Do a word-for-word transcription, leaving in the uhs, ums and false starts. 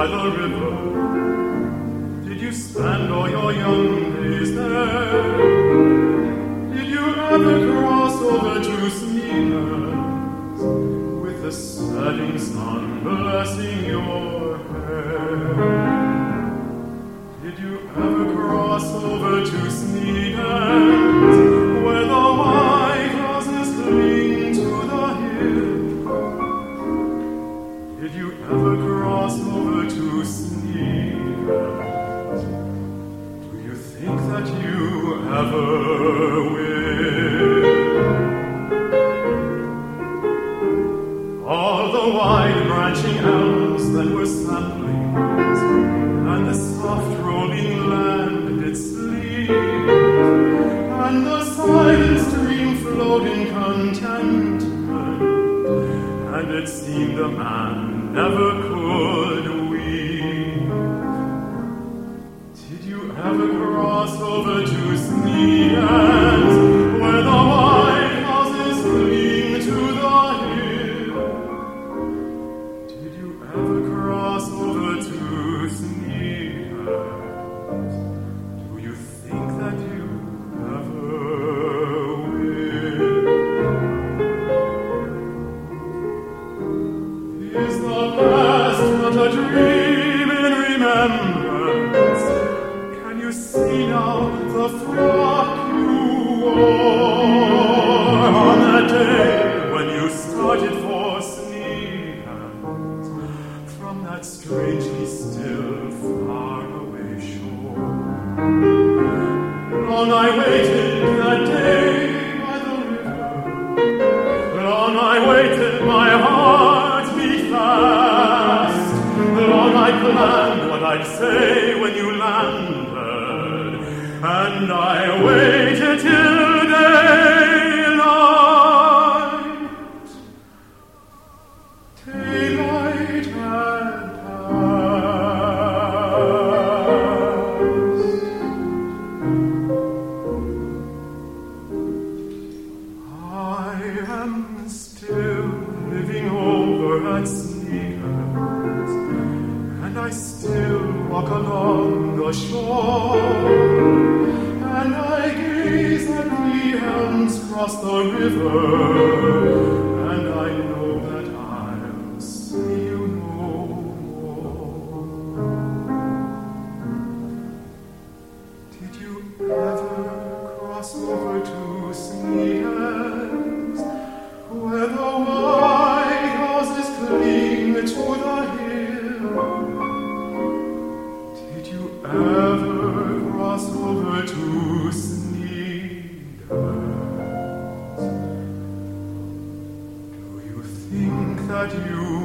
by the river? Did you spend all your young days there? Did you ever cross over to Sneakers with the setting sun blessing your hair? Did you ever cross over to Sneakers where the white houses cling to the hill? Did you ever cross over to Sneakers? Do you think that you ever will? All the wide branching elms that were saplings and the soft rolling land did sleep, and the silent stream flowed in contentment, and it seemed a man never could weep. Did you ever cross over to Sneakers where the white houses cling to the hill? Did you ever cross over to Sneakers? Do you think that you ever will? Is the past but a dream in remembrance? Can you see now the frock you wore on that day when you started for Sneakers from that strangely still faraway shore? Long I waited that day by the river. Long I waited, my heart beat fast. Long I planned what I'd say when you landed, and I waited till daylight. Daylight had passed. I am still living over at Sneakers, and I still walk along the shore, and I gaze at the elms cross the river, and I know that I'll see you no more. Did you ever cross over to Sneakers where the white houses cling to the hill? Did you ever cross over to Sneakers? Do you think that you